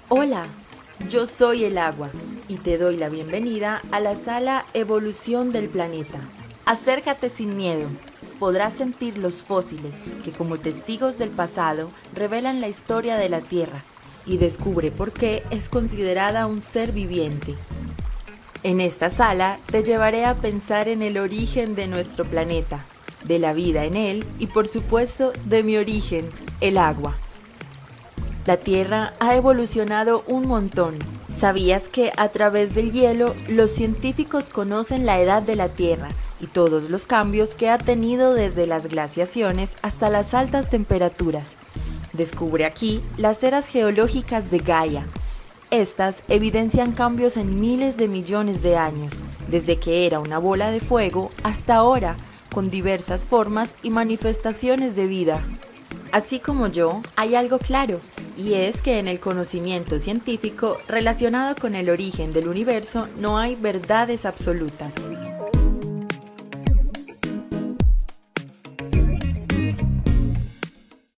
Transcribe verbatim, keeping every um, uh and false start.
Hola, yo soy el agua y te doy la bienvenida a la sala Evolución del Planeta. Acércate sin miedo, podrás sentir los fósiles que como testigos del pasado revelan la historia de la Tierra y descubre por qué es considerada un ser viviente. En esta sala te llevaré a pensar en el origen de nuestro planeta, de la vida en él y por supuesto de mi origen, el agua. La Tierra ha evolucionado un montón. ¿Sabías que a través del hielo los científicos conocen la edad de la Tierra y todos los cambios que ha tenido desde las glaciaciones hasta las altas temperaturas? Descubre aquí las eras geológicas de Gaia. Estas evidencian cambios en miles de millones de años, desde que era una bola de fuego hasta ahora, con diversas formas y manifestaciones de vida. Así como yo, hay algo claro, y es que en el conocimiento científico relacionado con el origen del universo no hay verdades absolutas.